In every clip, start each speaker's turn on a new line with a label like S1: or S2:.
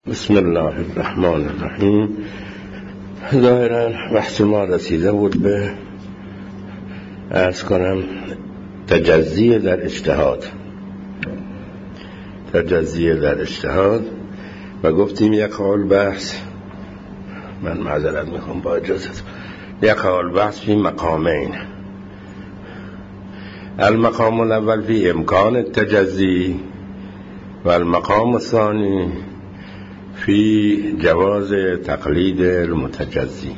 S1: بسم الله الرحمن الرحیم. ظاهرا بحث ما رسیده بود به عرض کنم تجزیه در اجتهاد و گفتیم یک حال بحث، من معذرت میخوام با اجازت، یک حال بحث فی مقامین. المقام الاول فی امکان التجزی و المقام الثانی فی جواز تقلید المتجزی.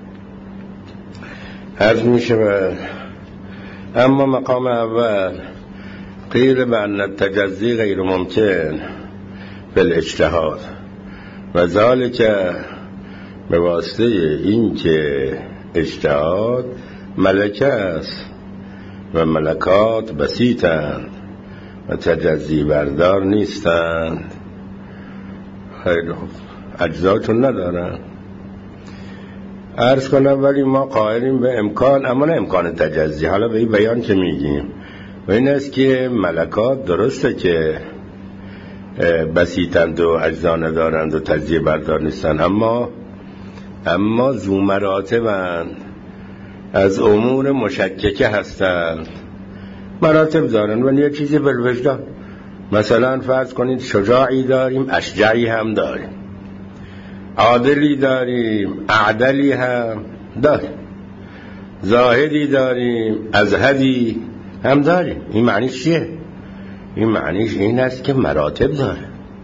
S1: عرض می شود اما مقام اول قیل بأن التجزی غیر ممکن فی الاجتهاد و ذالک به واسطه این که اجتهاد ملکه است و ملکات بسیطند و تجزی بردار نیستند. خیلی خوب، اجزاتون ندارن. عرض کنم ولی ما قائلیم به امکان، اما نه امکان تجزی. حالا به این بیان که میگیم و این است که ملکات درسته که بسیطند و اجزا ندارند و تجزیه بردار نیستند، اما ذو مراتبند، از امور مشککه هستند، مراتب دارن ولی یه چیزی بالوجدان. مثلا فرض کنید شجاعی داریم، اشجعی هم داریم، عادلی داریم، اعدلی هم داریم، زاهدی داریم، ازهدی هم داریم. این معنیش چیه؟ این معنیش این است که مراتب داره.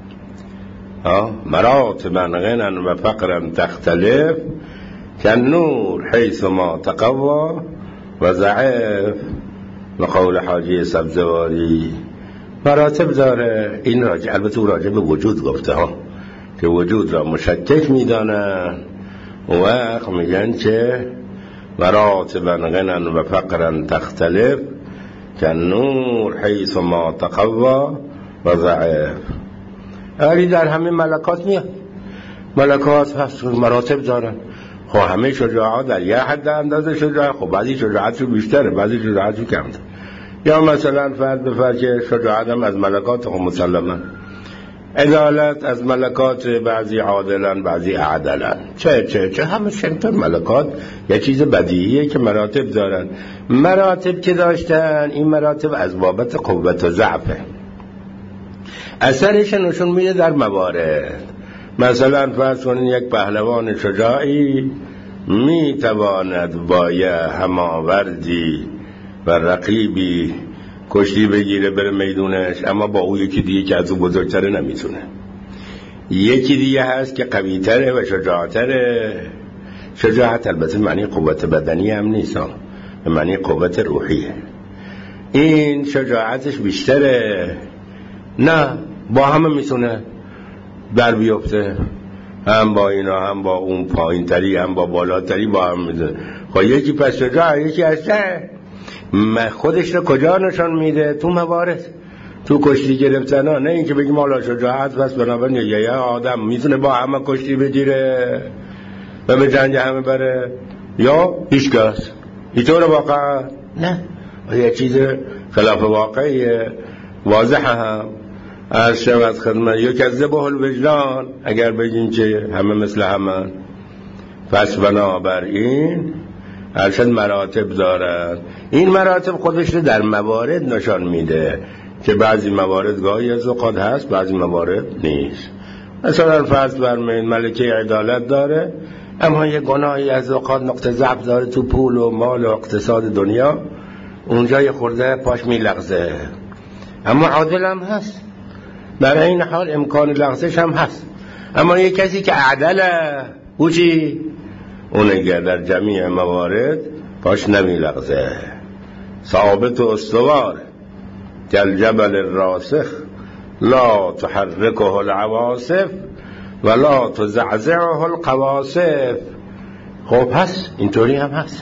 S1: مراتبا غنى و فقرا تختلف كالنور حيث ما تقوى و ضعف و قول حاجی سبزواری. مراتب داره. این البته راجع به وجود گفته ها که وجود را مشکک میدانن و وقت میگن که مراتبا غنى و فقرا تختلف كالنور حيث ما تقوى و ضعف. علی در همه ملکات میاد، ملکات هست مراتب دارن. خب همه شجاعات در یه حد اندازه شجاعت، خب بعضی شجاعت رو بیشتره، بعضی شجاعت رو کمتر. یا مثلا فرض بفرض که شجاعت هم از ملکات، خب مسلما عدالت از ملکات، بعضی عادلن بعضی اعدلن، چه همه شنطر ملکات یه چیز بدیهیه که مراتب دارن. مراتب که داشتن، این مراتب از بابت قوت و ضعفه، اثرش نشون میده در موارد. مثلا فرض کنید یک پهلوان شجاعی میتواند با یه هماوردی و رقیبی کشتی بگیره بره میدونش، اما با او یکی دیگه که از او بزرگتره نمیتونه. یکی دیگه هست که قویتره و شجاعتره. شجاعت البته معنی قوت بدنی هم نیست، معنی قوت روحیه. این شجاعتش بیشتره، نه با همه میتونه در بیفته، هم با اینا هم با اون پایین تری هم با بالاتری با هم میزنه. خب یکی پس شجاع، یکی هسته خودش رو کجا نشان میده؟ تو موارد، تو کشتی گرفتن ها. نه اینکه بگیم حالا شجاعت بس بنابراین یه آدم میتونه با همه کشتی بگیره و به جنگ همه بره یا هیچکس. اینطور واقعا نه، یه چیز خلاف واقعی واضح هم از شود خدمت. یا کذبه الوجدان، اگر بگیم که همه مثل همه. پس بنابراین ارشد مراتب دارن. این مراتب خودش رو در موارد نشان میده که بعضی موارد گاهی از اوقات هست، بعضی موارد نیست. مثلا فرض برمین ملکه عدالت داره، اما یه گناهی از اوقات نقطه ضعف داره تو پول و مال و اقتصاد دنیا، اونجا یه خورده پاش میلغزه، اما عادل هم هست، برای این حال امکان لغزش هم هست. اما یه کسی که عدله، او چی؟ اون اگر در جمیع موارد پاش نمی لغزه، ثابت و استوار کالجبل الراسخ لا تحرکه العواصف ولا تزعزعه القواصف. خب هست، اینطوری هم هست.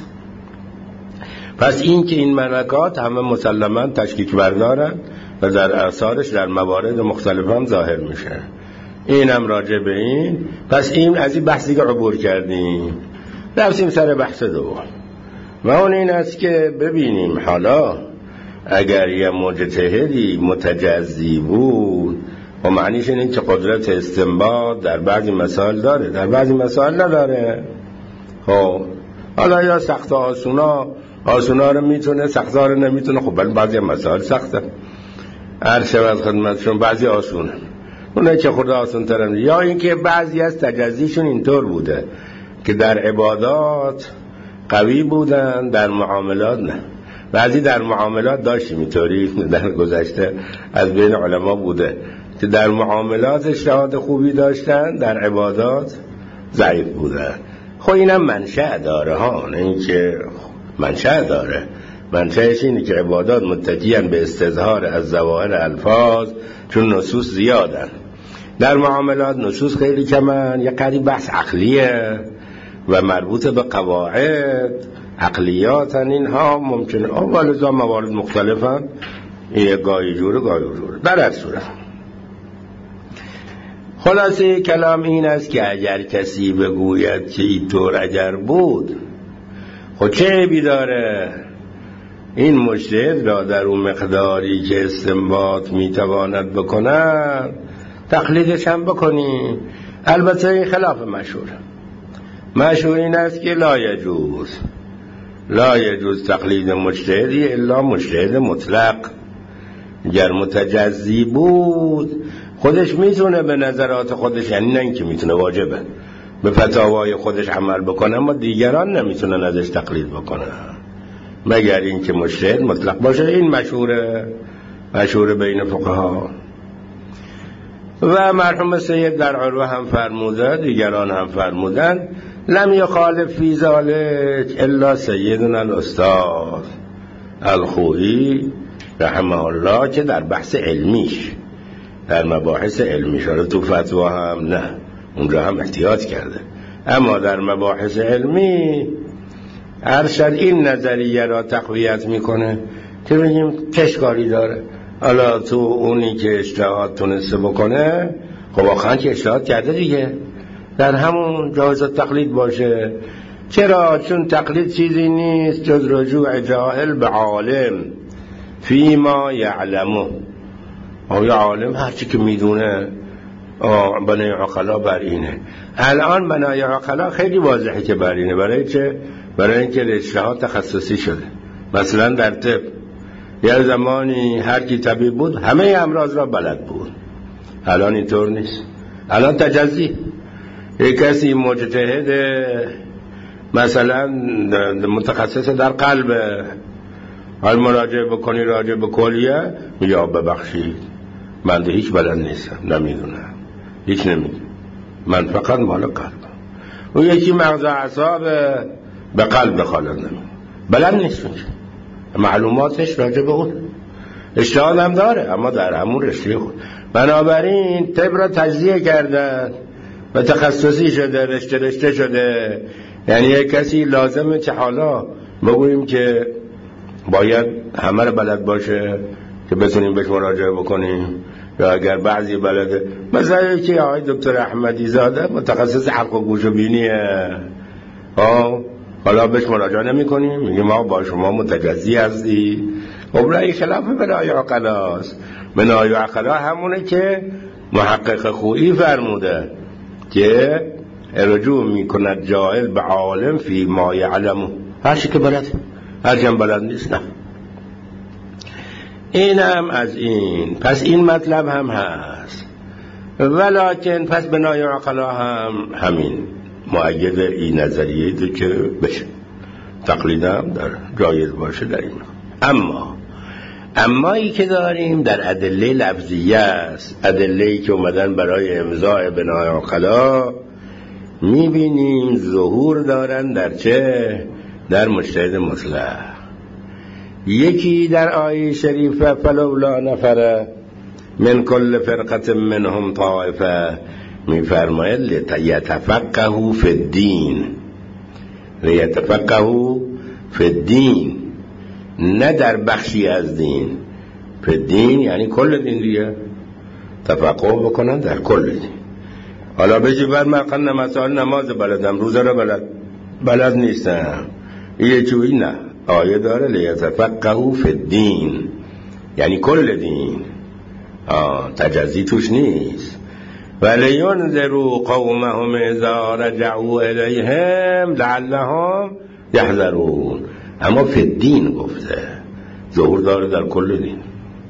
S1: پس این که این ملکات همه مسلما تشکیک بردارن و در آثارش در موارد مختلف هم ظاهر میشه. این هم راجع به این. پس این از این بحثی که عبور کردیم رفتیم سر بحث دوم و اون این است که ببینیم حالا اگر یه مجتهدی متجزی بود و معنیش اینه که قدرت استنباط در بعضی مسائل داره، در بعضی مسائل نداره. خب حالا یا سخت آسونا رو میتونه، سختا رو نمیتونه. خب ولی بعضی مسائل سخته. عرض شود خدمتشون بعضی آسونه، اونه که خدا آسون ترم. یا اینکه بعضی از تجزیشون اینطور بوده که در عبادات قوی بودن، در معاملات نه. بعضی در معاملات داشتیم اینطوری در گذشته از بین علما بوده که در معاملات اجتهاد خوبی داشتن، در عبادات ضعیف بودن. خب اینم منشأ داره ها، نه اینکه منشأ داره. منشأش اینه که عبادات متکیان به استظهار از ظواهر الفاظ، چون نصوص زیادن. در معاملات نصوص خیلی کمن، یه قریب بحث عقلیه و مربوط به قواعد عقلیاتن. اینها ممکنه والذا موارد مختلفن، یه گاهی جوره گاهی جوره. در هر صورت خلاصه کلام این است که اگر کسی بگوید که اینطور اگر بود، خب چه عیبی داره این مجتهد را در اون مقداری که استنباط میتواند بکند تقلیدش هم بکنی. البته این خلاف مشهور این است که لا یجوز تقلید مجتهدی الا مجتهد مطلق. اگر متجزی بود خودش میتونه به نظرات خودش، یعنی نه اینکه میتونه، واجبه به فتاوای خودش عمل بکنه، اما دیگران نمیتونن ازش تقلید بکنن مگر اینکه مجتهد مطلق باشه. این مشهور بین فقها. و مرحوم سید در عروه هم فرموده، دیگران هم فرمودن لم یخالف فی ذلک الا سیدنا الاستاذ الخوئی رحمه الله، که در بحث علمیش، در مباحث علمیش، تو فتوا هم نه، اونجا هم احتیاط کرده، اما در مباحث علمی ارشد این نظریه را تقویت میکنه که بگیم کشکاری داره. حالا تو اونی که اجتهاد تونسته بکنه، خب واقعا که اجتهاد کرده دیگه، در همون جایز تقلید باشه. چرا؟ چون تقلید چیزی نیست جز رجوع جاهل به عالم فیما یعلمه. یا عالم هرچی که میدونه بنای عقلا بر اینه. الان بنای عقلا خیلی واضحه که بر اینه. برای اینکه اجتهاد تخصصی شده. مثلا در طب یه زمانی هر کی طبیب بود همه امراض را بلد بود، الان اینطور نیست. الان تجزی، یک کسی مجتهد مثلا متخصص در قلب، حال مراجعه بکنی راجع به کلیه، یا ببخشید من ده هیچ بلد نیستم، نمیدونم، هیچ نمیدونم، من فقط مال قلب. اون یکی مغز اعصاب به قلب بخالد نمیدونم، بلد نیست، معلوماتش راجع به اون اجتهاد هم داره اما در همون رشته خود. بنابراین طب را تجزیه کردن و تخصصی شده، رشته شده. یعنی یک کسی لازمه که حالا بگوییم که باید همه رو بلد باشه که بتونیم بهش مراجعه بکنیم، یا اگر بعضی بلده، مثلا یکی آقای دکتر احمدی زاده متخصص حلق و گوش و بینیه، حالا بهش مراجعه نمی کنیم، میگیم ما با شما متجزی هستی. خب رأی خلاف بنای عقلاست. بنای عقلا همونه که محقق خویی فرموده که رجوع میکند جاهل به عالم فی ما یعلمه، هرچی که بلد، هرچی هم بلد نیست نه. اینم از این. پس این مطلب هم هست، ولکن پس بنای عقلا هم همین مؤید این نظریه دو که بشه تقلیدم در جایز باشه در این. اما ای که داریم در ادله لفظیه است، ادله‌ای که اومدن برای امضاء بنای عقلا، میبینیم ظهور دارن در چه؟ در مجتهد مطلق. یکی در آیه شریفه فلولا نفر من کل فرقه منهم طائفه، میفرماید لیتفقهوا فی الدین، لیتفقهوا فی الدین، نه در بخشی از دین. فی الدین یعنی کل دین دیگه، تفقه بکنن در کل دین. حالا بجی بعد من مسائل نماز بلدم، روزه رو بلد نیستم، یه چوی نه، آیه داره لیتفقهوا فی الدین یعنی کل دین. تجزی توش نیست. وَلِيُنذِرُوا قَوْمَهُمْ إِذَا رَجَعُوا إِلَيْهِمْ لَعَلَّهُمْ يَحْذَرُونَ. اما فی الدین گفته، ظهور داره در کل دین.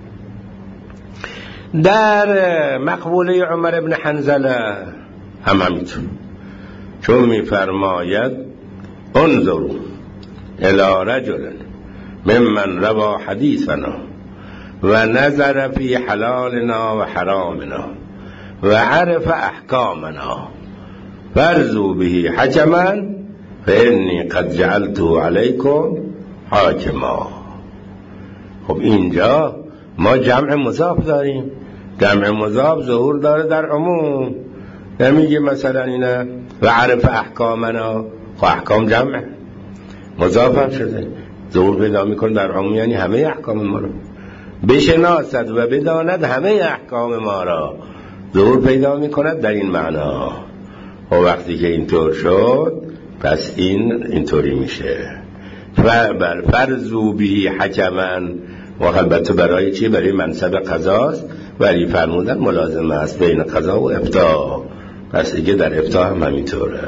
S1: در مقبوله عمر بن حنظله هم همینطور، چون میفرماید انظروا الی رجل ممن روى حدیثنا و نظر فی حلالنا و حرامنا و عرف احکامنا فرضوا به حکما فانی قد جعلته علیکم حاکما. خب اینجا ما جمع مضاف داریم. جمع مضاف ظهور داره در عموم، نمیگه مثلا اینا و عرف احکامنا، خب احکام جمع مضاف هم شده، ظهور پیدا میکنه در عموم، یعنی همه احکام ما رو بشناسد و بداند، همه احکام ما را ظهور پیدا میکند در این معنا. و وقتی که اینطور شد پس اینطوری میشه بر فرضوا به حکما. و البته برای چی؟ برای منصب قضاست، ولی فرمودن ملازمه است بین قضا و افتاء، پس دیگه در افتاء هم همینطوره.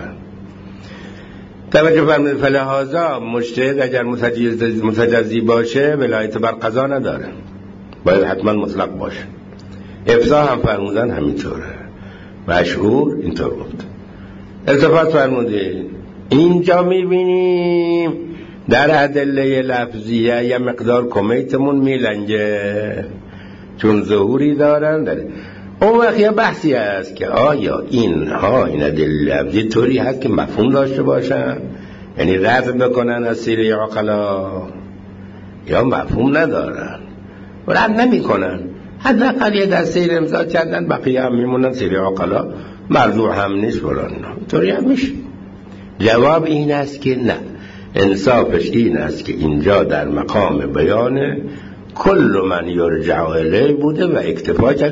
S1: توجه فرمودید فلهذا مجتهد اگر متجزی باشه ولایت بر قضا نداره، باید حتما مطلق باشه. افتاء هم فرمودن همینطوره، مشهور اینطور گفت. التفات فرمودید اینجا میبینیم در ادله لفظیه یه مقدار کمیتمون میلنگه، چون ظهوری دارن داره. اون وقت یه بحثی هست که آیا این ادله لفظی طوری هست که مفهوم داشته باشن، یعنی رد بکنن از سیره عقلا، یا مفهوم ندارن و رد نمی کنن، حداقل یه دسته امضا کردن، بقیه هم میمونن سیره عقلا، مرجوع هم نیست بران، طوری هم میشه. جواب این است که نه، انصافش این است که اینجا در مقام بیان کل من یرجع الیه بوده و اکتفا کرد،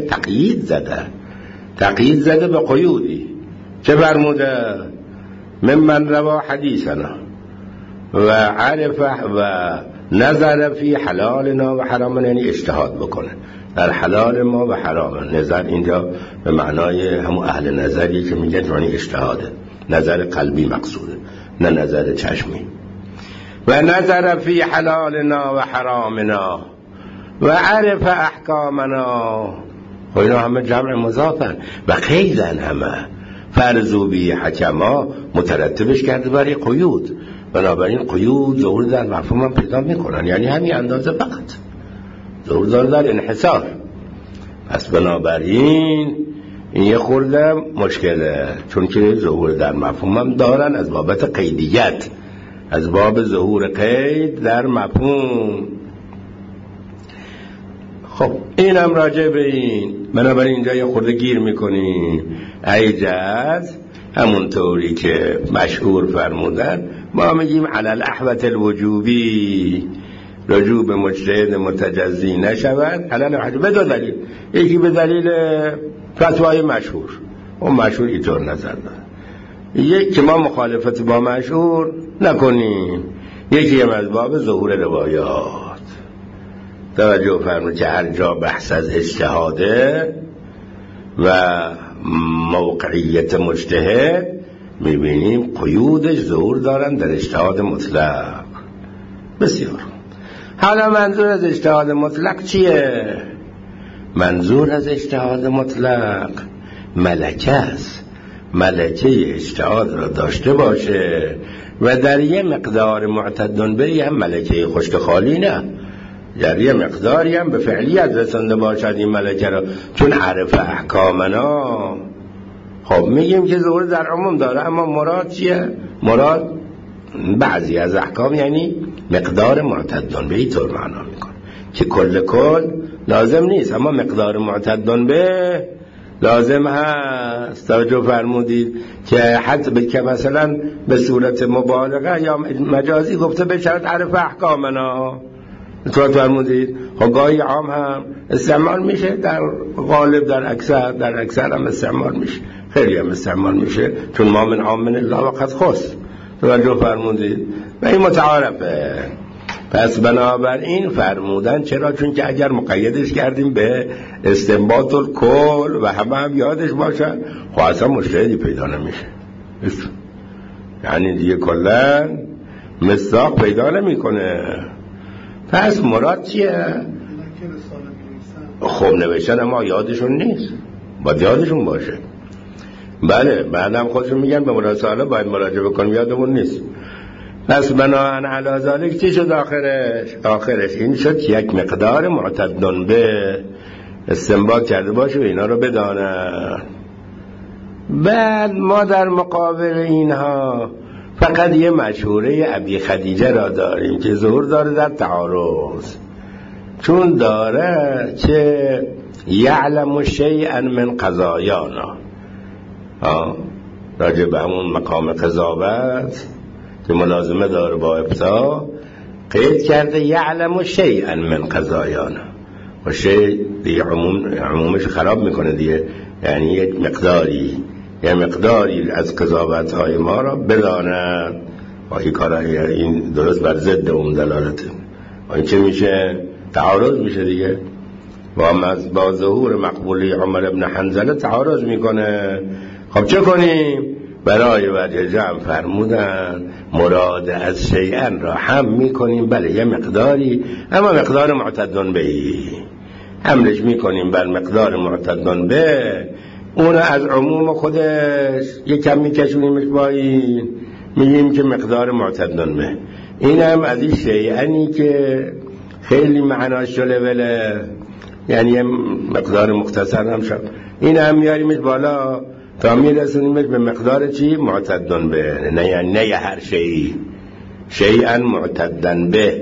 S1: تقیید زده به قیودی. چه فرموده؟ ممن روى حدیثنا و عرف و نظر فی حلالنا و حرامنا، یعنی اجتهاد بکنه در حلال ما و حرام. نظر اینجا به معنای همون اهل نظری که میگن یعنی اجتهاده، نظر قلبی مقصوده، نه نظر چشمی. و نظر فی حلالنا و حرامنا و عرف احکامنا، خب اینا همه جمع مضافن و قیدن، همه فرضوا به حکما مترتبش کرده برای قیود، بنابراین قیود ظهور در مفهوم هم پیدا میکنن، یعنی همین اندازه فقط ظهور داره در انحصار. پس بنابراین این یه خورده مشکله، چون که ظهور در مفهوم هم دارن از بابت قیدیت، از باب ظهور قید در مفهوم. خب این هم راجع به این، بنابراین اینجا یه خورده گیر میکنیم. ایجاز همون طوری که مشهور فرمودن، ما میگیم علی الاحوط الوجوبی، رجوع به مجتهد متجزی نشود علی الاحوط، به دو دلیل. یکی به دلیل فتوای مشهور، اون مشهور اینطور نظر داره، یک که ما مخالفت با مشهور نکنیم، یکی هم از باب ظهور روایات. توجه فرمایید که هر جا بحث از اجتهاده و موقعیت مجتهد میبینیم قیودش ظهور دارن در اجتهاد مطلق. بسیار. حالا منظور از اجتهاد مطلق چیه؟ منظور از اجتهاد مطلق ملکه است، ملکه اجتهاد را داشته باشه و در یه مقدار معتدن بری هم ملکه خشک خالی نه، در یه مقداری هم به فعلیت رسنده باشد این ملکه را، چون عرف احکامنا. خب میگیم که ظهور در عموم داره، اما مراد چیه؟ مراد بعضی از احکام یعنی مقدار معتدن به، اینطور معنا میکنه که کل لازم نیست، اما مقدار معتدن به لازم هست. توجه فرمودید که حتی که مثلا به صورت مبالغه یا مجازی گفته به شرط عرف احکامنا، توجه فرمودید. خب گاهی عام هم استعمال میشه، در غالب در اکثر هم استعمال میشه، خیلی هم استعمال میشه، چون ما من عام من الله وقد خص. توجه فرمودید و این متعارفه. پس بنابراین فرمودن چرا؟ چون که اگر مقیدش کردیم به استنباط الکل و هم یادش باشن خب اصلا مشکلی پیدا نمیشه، یعنی دیگه کلن مصداق پیدا نمیکنه. پس مراد چیه؟ خب نوشتن اما یادشون نیست، باید یادشون باشه. بله بعدم خودشون میگن به مراساله باید مراجعه بکنیم یادمون نیست. پس بناهن علی ذالک چی شد آخرش این شد یک مقدار معتدن به استنباط کرده باشه و اینا رو بدانن. بعد ما در مقابل اینها فقط یه مشهوره ابی خدیجه را داریم که ظهور داره در تعارض، چون داره که یعلم شیئا من قضایانا، راجع به همون مقام قضاوت که ملازمه داره با ابطا قید کرده یعلم شیئا من قضایانا، و شیء دیگه عمومش خراب میکنه دیگه، یعنی یک مقداری از قضاوت های ما را بداند. و این کار این درست بر ضد اون دلالته، و این چه میشه؟ تعارض میشه دیگه. و با ظهور مقبولی عمر ابن حنظله تعارض میکنه. خب چه کنیم؟ برای وجه جمع فرمودن مراد از شیئا را هم میکنیم، بله یه مقداری، اما مقدار معتدن بهی حملش میکنیم بر مقدار معتدن به، اون از عموم خودش یکم میکشونیمش با این، میگیم که مقدار معتدن به. این هم از این شیئنی که خیلی معناش جلوله، یعنی یه مقدار مختصر هم شد، این هم میاریمش بالا تا میرسونیمش به مقدار چی؟ معتدن به. نه هر شیئا معتدن به،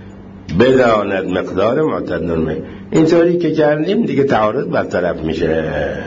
S1: بداند مقدار معتدن به. اینطوری که کردیم دیگه تعارض برطرف میشه.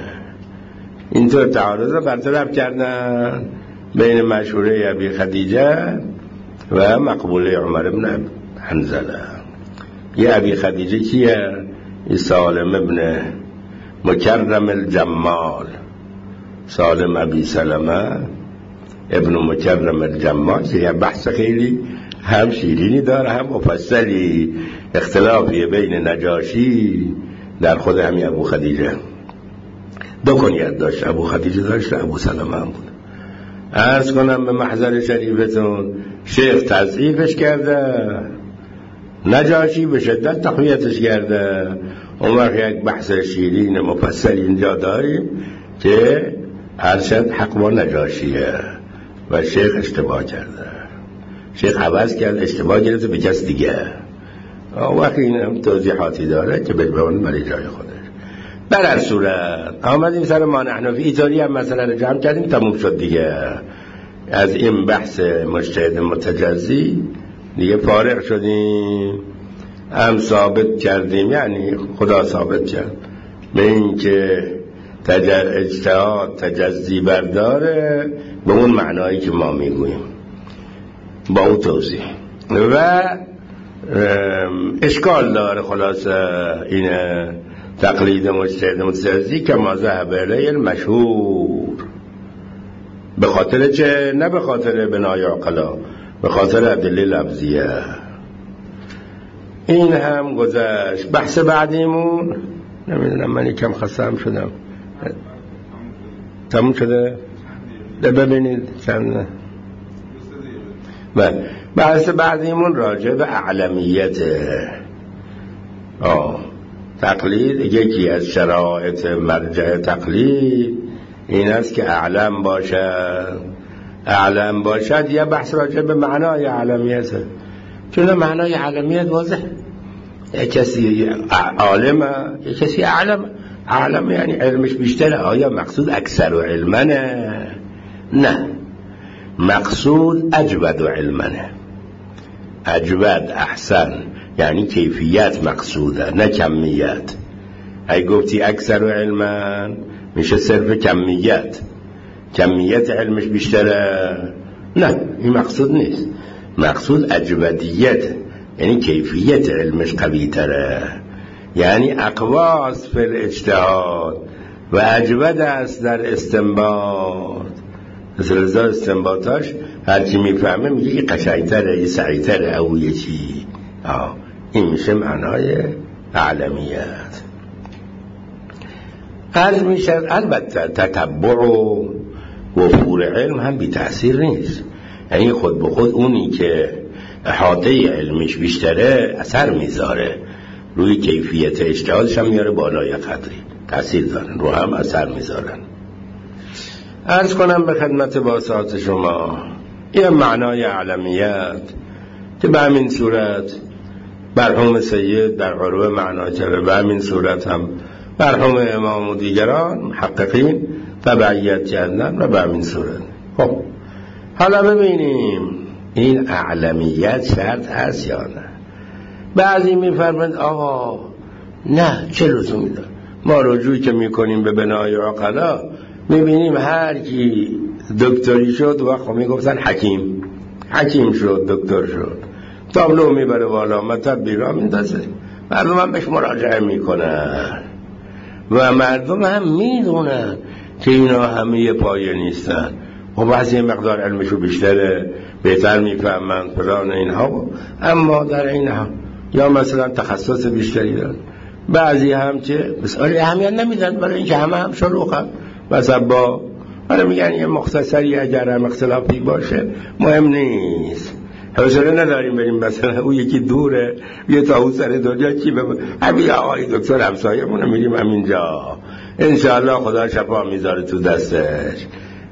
S1: اینطور تعارض رو برطرف کردن بین مشهوره ابی خدیجه و مقبوله عمر ابن حنظله. یه ابی خدیجه کیه؟ سالم ابن مکرم الجمال، سالم ابی سلمه ابن مکرم الجمال. یه بحث خیلی هم شیرینی داره هم مفصلی، اختلافی بین نجاشی در خود همین ابو خدیجه. دو کنیت داشت، ابو خدیجه داشت ابو سلمه هم بود. عرض کنم به محضر شریفتون شیخ تضعیفش کرده، نجاشی به شدت تقویتش کرده. اون وقت یک بحث شیرین مفصل اینجا داریم که ارشد حق با نجاشیه و شیخ اشتباه کرده، شیخ عوض کرد، اشتباه گرفته به کس دیگه. وقت این هم توضیحاتی داره که بگذارن برای جای خودش. بر هر صورت آمدیم سر ما نحن فی ایتالی هم مسئله رو جمع کردیم، تموم شد دیگه. از این بحث مجتهد متجزی دیگه فارغ شدیم، هم ثابت کردیم، یعنی خدا ثابت کرد به این که اجتهاد تجزی برداره به اون معنایی که ما میگوییم با اون توضیح. و اشکال داره خلاصه این تقلید مجتهد متجزی که ما ذهب الیه المشهور. به خاطر چه؟ نه به خاطر بنای عقلا، به خاطر ادله لفظیه. این هم گذشت. بحث بعدیمون نمیدونم، من یکم خستم شدم. تموم شده؟ ببینید چند. بحث بعدیمون راجع به اعلمیته. تقلید یکی از شرایط مرجع تقلید این است که اعلم باشد. یه بحث راجع به معنای اعلمیته، چون معنای اعلمیت واضح. یک کسی عالمه، یک کسی اعلم یعنی علمش بیشتره. آیا مقصود اکثر و علمنه؟ نه، مقصود اجود و علمنه. اجود احسن یعنی کیفیت مقصوده نه کمیت. اگه گفتی اکثر و علمن میشه صرف کمیت علمش بیشتره. نه، این مقصود نیست. مقصود اجودیت یعنی کیفیت علمش قوی تره، یعنی اقواس فی الاجتهاد و اجود است در استنباط. مثل استنباطاش هرچی میفهمه میگه این قشنگتره، این سعیتره، او یه چی این میشه معنای اعلمیت. عرض میشه البته تتبع و وفور علم هم بی تأثیر نیست، یعنی خود به خود اونی که احاطه علمیش بیشتره اثر میذاره روی کیفیت اجتهادش، هم میاره بالای قدری، تأثیر دارن رو هم اثر میذارن. عرض کنم به خدمت باسط شما این معنای اعلمیت که به همین صورت مرحوم سید در عروه معنا کرده، به همین صورت هم مرحوم امام و دیگران محققین تبعیت کردن و به همین صورت. خب حالا ببینیم این اعلمیت شرط هست یا نه. بعضی میفرمند آقا نه، چه لزومی داره؟ ما رجوعی که میکنیم به بنای عقلا میبینیم هر کی دکتری شد و خب میگفتن حکیم شد، دکتر شد، تابلو میبره بالا، مطب بیرا میندازه، مردم هم بهش مراجعه میکنن و مردم هم میدونن که اینا همه پایه نیستن و بعضی مقدار علمشو بیشتره، بهتر میفهمن فلان اینها، اما در اینها یا مثلا تخصص بیشتری دارن. بعضی هم که بسیاری اهمیت نمیدن برای اینکه همه هم شلوغن مثلا با حالا میگن یه مختصری اگر هم اختلافی باشه مهم نیست، حوصله نداریم بریم مثلا او یکی دوره یه تا او سر دنیا کی همین آقای دکتر همسایه‌مون میریم همینجا انشاءالله خدا شفا میذاره تو دستش.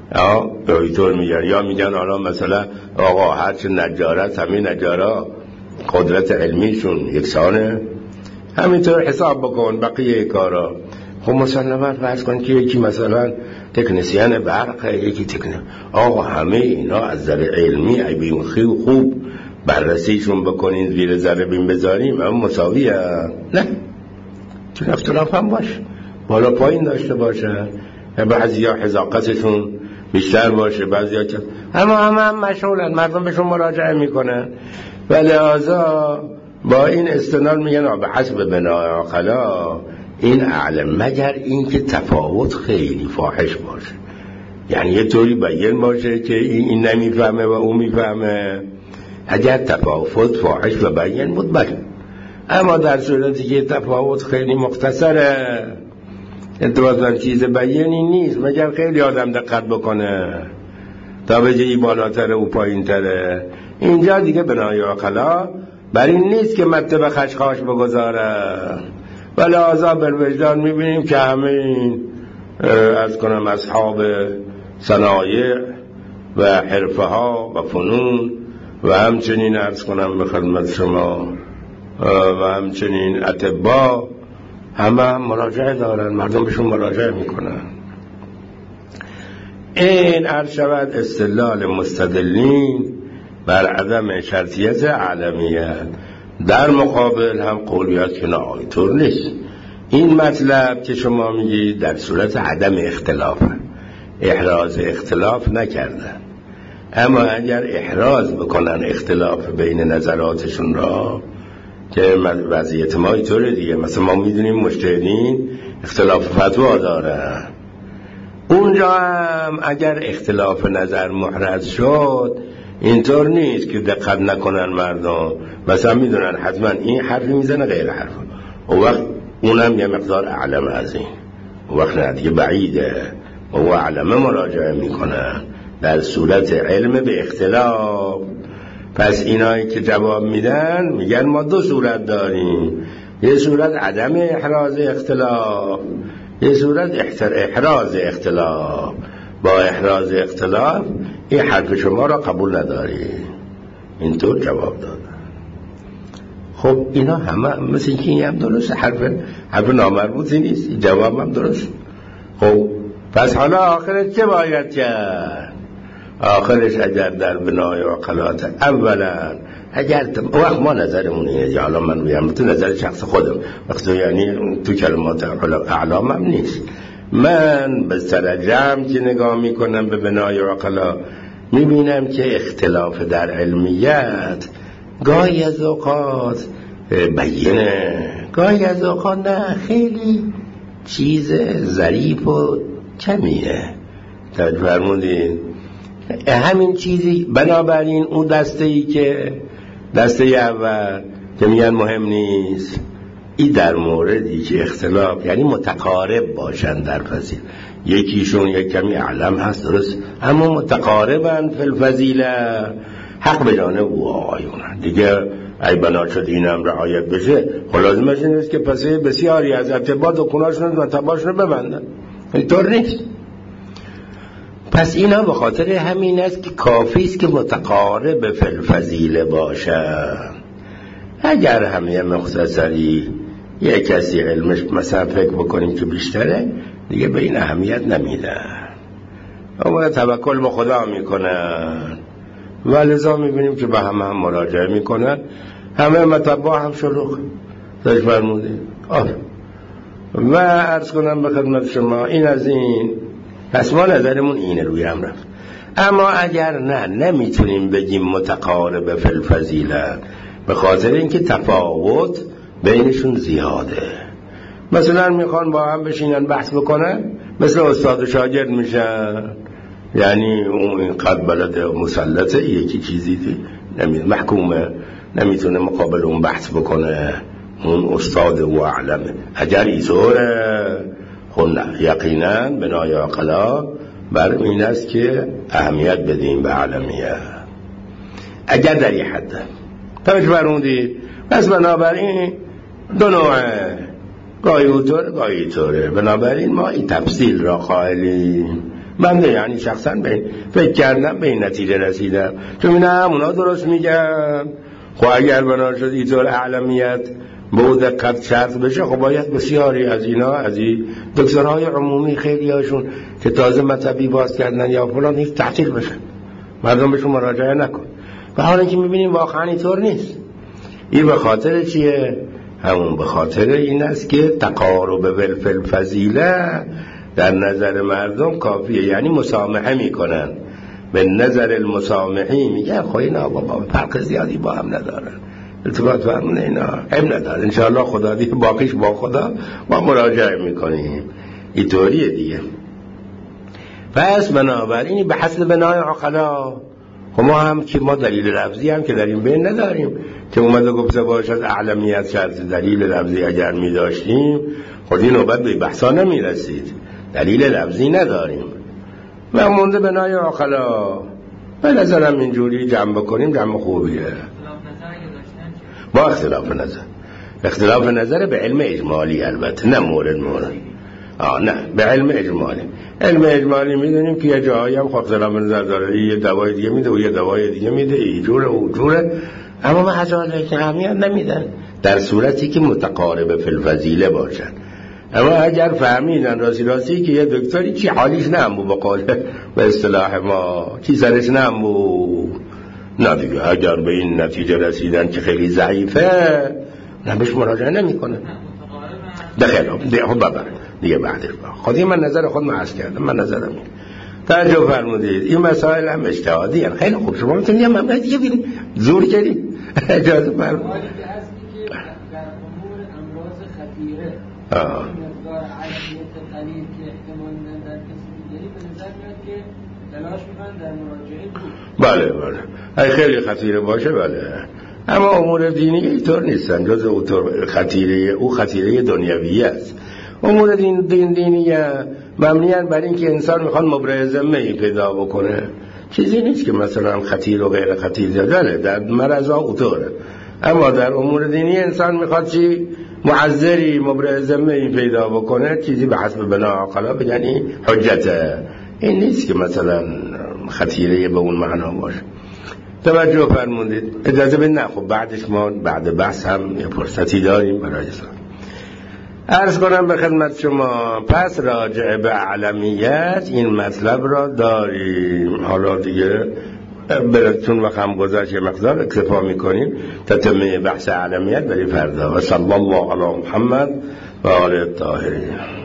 S1: دکتر میگن یا میگن حالا مثلا آقا هرچه نجارت همین نجارا قدرت علمیشون یکسانه، همینطور حساب بکن بقیه کارا. خب مسلماً فرض کن که یکی مثلا تکنسین برق، یکی آقا همه اینا از نظر علمی اگه خوب بررسیشون بکنین زیر ذره بین بذاریم هم مساویه. نه، چون اختلاف هم باشه، بالا پایین داشته باشه، بعضی ها حذاقتشون بیشتر باشه، بعضی ها هم مشغولن، مردم بهشون مراجعه میکنن و لحاظا با این استدلال میگن به حسب بنای عقلا این اعلم، مگر این که تفاوت خیلی فاحش باشه، یعنی یه طوری بیان باشه که این نمیفهمه و اون میفهمه. اگر تفاوت فاحش و بیان بود بله، اما در صورتی که تفاوت خیلی مختصره، انتباطاً چیز بیانی نیست، مگر خیلی آدم دقت بکنه تا به جایی بالاتره و پایین تره، اینجا دیگه بنای عقلا بر این نیست که مطلب خشخاش بگذاره. و لحاظا بالوجدان میبینیم که همه این از کنم اصحاب صنایع و حرفه ها و فنون و همچنین ارز کنم به خدمت شما و همچنین اطباء همه مراجعه دارن، مردم بهشون مراجعه میکنن. این عرض شود استدلال مستدلین بر عدم شرطیت اعلمیت. در مقابل هم قولیت که نه اینطور نیست، این مطلب که شما میگید در صورت عدم اختلاف، احراز اختلاف نکردن، اما اگر احراز بکنن اختلاف بین نظراتشون را، که وضعیت ما اینطوره دیگه، مثلا ما میدونیم مجتهدین اختلاف فتوا دارن، اونجا هم اگر اختلاف نظر محرز شد اینطور نیست که دقت نکنن مردم، مثلا میدونن حتما این حرفی میزنه غیر حرف، و وقت اونم یه مقدار اعلم از این، و وقت نه دیگه بعیده و او اعلمه مراجعه میکنن در صورت علم به اختلاف. پس اینایی که جواب میدن میگن ما دو صورت داریم، یه صورت عدم احراز اختلاف، یه صورت احراز اختلاف. با احراز اختلاف این حرف شما را قبول نداری، اینطور جواب دادن. خب اینا همه مثل که این هم درست، حرف نامربوطی نیست، جواب هم درست. خب پس حالا آخرش چه باید کرد؟ آخرش اگر در بنای عقلات اولا اگر وقت ما نظرمون اینه، حالا من بگم تو نظر شخص خودم وقتی یعنی تو کلمات اعلام هم نیست، من به سرجم که نگاه میکنم به بنای عقلا میبینم که اختلاف در علمیت گاهی از اوقات بیینه، گاهی از اوقات نه، خیلی چیز ظریف و کمیه. توجه فرمودید؟ همین چیزی بنابراین اون دسته اول که میگن مهم نیست. این در موردی که اختلاف یعنی متقارب باشن در فضیلت، یکیشون یک کمی اعلم هست درست، اما متقاربن فی الفضیله، حق به جانب او آقایونن دیگه. ای بنا شد اینم رعایت بشه، لازمش این است که پس بسیاری از اتباع دکوناشون و تباشون ببندن، اینطور نیست. پس اینا به خاطر همین است که کافی است که متقارب فی الفضیله باشن. اگر همه مختصری یک کسی علمش مثلا فکر بکنیم که بیشتره، دیگه به این اهمیت نمیدن، اما توکل به خدا میکنن و لذا میبینیم که به هم مراجعه میکنن. همه متبع هم شلوغ داشت فرمودید. و عرض کنم به خدمت شما این از این. پس ما نظرمون اینه روی هم رفت. اما اگر نمیتونیم بگیم متقارب فی الفضیله، به خاطر اینکه تفاوت بینشون زیاده. مثلا میخوان با هم بشینن بحث بکنن، مثل استاد و شاگرد میشن، یعنی اون اینقدر بلد مسلطه، یکی چیزی محکومه، نمیتونه مقابل اون بحث بکنه، اون استاد و اعلمه. اگر اینطوره خونه یقینا بنای عقلا بر این است که اهمیت بدیم به علمیه. اگر در یه حد توجه فرمودید. پس بنابراین دو نوعه، گاهی اوتوره گاهی ایتوره. بنابراین ما این تفصیل را قائلیم. من یعنی شخصا فکر کردم به این نتیجه رسیدم، چون می‌بینم اونا درست میگن. خب اگر بنا شد ایتور اعلمیت به او دقت شرط بشه، خب باید بسیاری از اینا، از این دکترهای عمومی خیلی هاشون که تازه مطبی باز کردن یا فلان، هیچ تعطیل بشه، مردم بهشون مراجعه نکن. و حالا که میبینیم واقعا اینطور نیست. این به خاطر چیه؟ همون به خاطر این است که تقارب فی الفضیله در نظر مردم کافیه، یعنی مسامحه میکنن. به نظر المسامحی میگن خب اینا بابا فرق زیادی با هم ندارن، ارتباط فرمونه اینا هم نداره، انشاءالله خدا دیگه باقیش با خدا ما مراجعه میکنیم. اینطوریه دیگه. پس بنابراین به حسب بنای عقلا. خب ما هم که ما دلیل لفظی هم که در این بین نداریم که اومده گفته باشد اعلمیت شرط دلیل لفظی اگر می داشتیم خود این نوبت به بحثا نمی رسید. دلیل لفظی نداریم و مونده بنای عقلا. به نظرم اینجوری جمع بکنیم جمع خوبیه. با اختلاف نظر به علم اجمالی، البته نه مورد نه به علم اجمالی. علم اجمالی میدونیم که یه جایی هم اختلاف نظر داره، یه دوای دیگه میده و یه دوای دیگه میده، این جوره و جوره، اما محضاله که اهمیت نمیدن در صورتی که متقارب فی الفضیله باشن. اما اگر فهمیدن راستی که یه دکتری چی حالیش نمو بقول به اصطلاح ما چی سرش نمو، نه دیگه اگر به این نتیجه رسیدن که خیلی ضعیفه نبش مراجعه نمی کنن دیگه بعدش خودی من نظر خود عرض کردم. من نظرم این توجه فرمودید. این مسائل هم اجتهادی هم. خیلی خوب شما میتونید یه مملکت دیگه بینید زور کردید اجازه فرمودید. در امور امراض خطیره مقدار عدیت قلیل که احتمال در کسی دیگری به نظر میاد که تلاش میکنن در مراجعه بود. بله خیلی خطیره باشه بله. اما امور دینی اینطور نیستن، جز خطیره دنیویه است. امور دینیه مبنیان بر این که انسان میخواد مبرئ ذمه پیدا بکنه، چیزی نیست که مثلا خطیر و غیر خطیر داره، در مرض ها اوتوره. اما در امور دینی انسان میخواد چی؟ معذری مبرئ ذمه پیدا بکنه، چیزی به حسب بنا عقلا بگن این حجته. این نیست که مثلا خطیره به اون معنا باشه. توجه فرمودید. اجازه بدید نه خب بعدش ما بعد بحث هم یه فرصتی داریم برای عرض کنم به خدمت شما. پس راجع به علمیت این مطلب را داریم. حالا دیگه براتون وقت هم گذشت یه مقدار اکتفا میکنیم. تتمه بحث علمیت برای فردا. و صلی الله علی محمد و آل الطاهرین.